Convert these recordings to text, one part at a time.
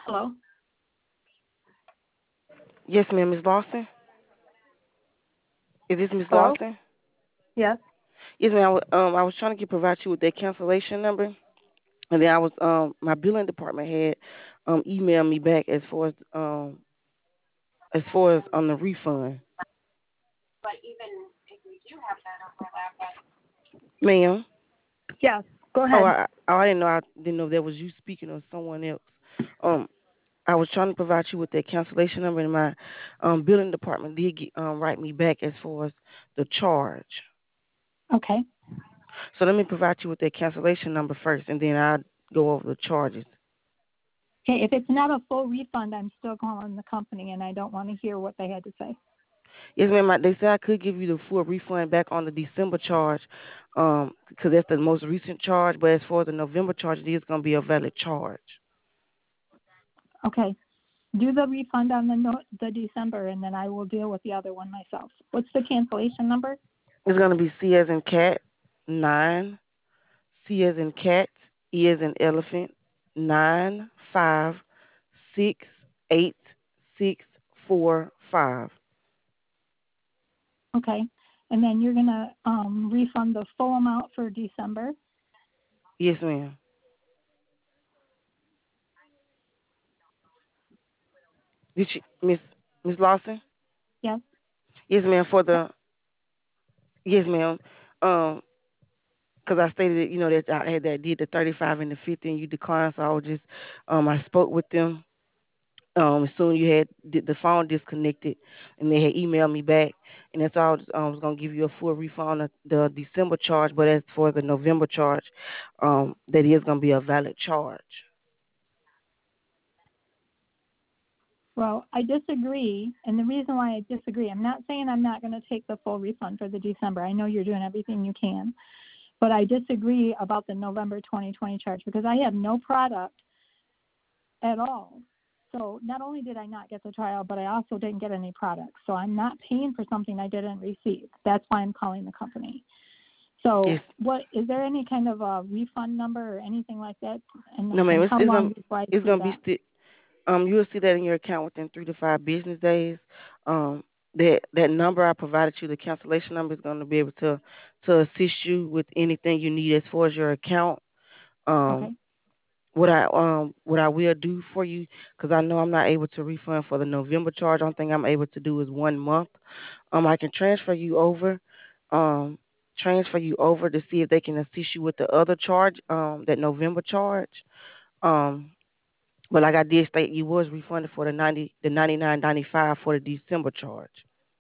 Hello? Yes, ma'am, Ms. Lawson. Is this Ms. Hello? Lawson? Yes. Yes, ma'am. I was trying to provide you with that cancellation number, and then my billing department had emailed me back as far as the refund, ma'am. Yes. Go Oh, ahead. I didn't know that was you speaking or someone else. Um, I was trying to provide you with that cancellation number, and my billing department did write me back as far as the charge. Okay. So let me provide you with that cancellation number first, and then I'll go over the charges. Okay. If it's not a full refund, I'm still calling the company, and I don't want to hear what they had to say. Yes, ma'am. They said I could give you the full refund back on the December charge, because that's the most recent charge. But as far as the November charge, it is going to be a valid charge. Okay. Do the refund on the December, and then I will deal with the other one myself. What's the cancellation number? It's going to be C as in cat, 9, C as in cat, E as in elephant, 9568645. Okay. And then you're gonna refund the full amount for December. Yes, ma'am. Did you, Miss Lawson? Yes. Yes, ma'am. Yes, ma'am. Um, because I stated, that I had that did the 35 and the 50, and you declined. So I was just, I spoke with them. As soon you had the phone disconnected, and they had emailed me back, and that's all. I was gonna give you a full refund of the December charge, but as for the November charge, that is gonna be a valid charge. Well, I disagree, and the reason why I disagree, I'm not saying I'm not going to take the full refund for the December. I know you're doing everything you can, but I disagree about the November 2020 charge because I have no product at all. So not only did I not get the trial, but I also didn't get any products. So I'm not paying for something I didn't receive. That's why I'm calling the company. So Yes. what is there any kind of a refund number or anything like that? No, And ma'am. how long before I It's see gonna be that? you'll see that in your account within 3 to 5 business days. Um, that number I provided you, the cancellation number, is going to be able to assist you with anything you need as far as your account. Um, Okay. what I will do for you, because I know I'm not able to refund for the November charge. Only thing I'm able to do is 1 month. I can um transfer you over to see if they can assist you with the other charge, that November charge. Um, but like I did state, you was refunded for the 99.95 for the December charge.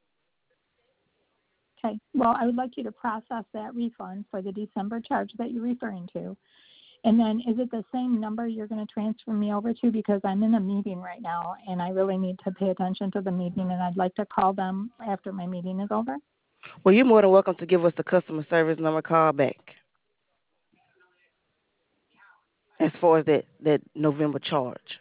Okay. Well, I would like you to process that refund for the December charge that you're referring to. And then is it the same number you're going to transfer me over to? Because I'm in a meeting right now and I really need to pay attention to the meeting and I'd like to call them after my meeting is over. Well, you're more than welcome to give us the customer service number call back as far as that November charge.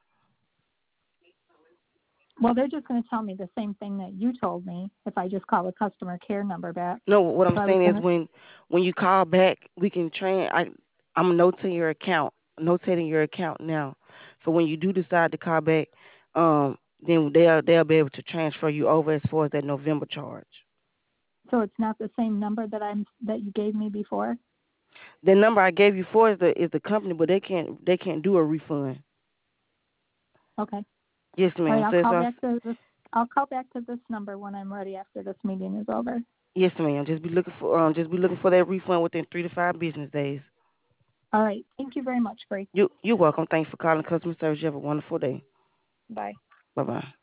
Well, they're just going to tell me the same thing that you told me if I just call the customer care number back. No, what So I'm I was saying going is to, when you call back, we can I'm notating your account now. So when you do decide to call back, then they'll be able to transfer you over as far as that November charge. so it's not the same number that you gave me before? The number I gave you for is the company, but they can't do a refund. Okay. Yes, All right, ma'am. So it's us. I'll call back to this number when I'm ready after this meeting is over. Yes, ma'am. Just be looking for that refund within 3 to 5 business days. All right. Thank you very much, Bree. You're welcome. Thanks for calling customer service. You have a wonderful day. Bye. Bye bye.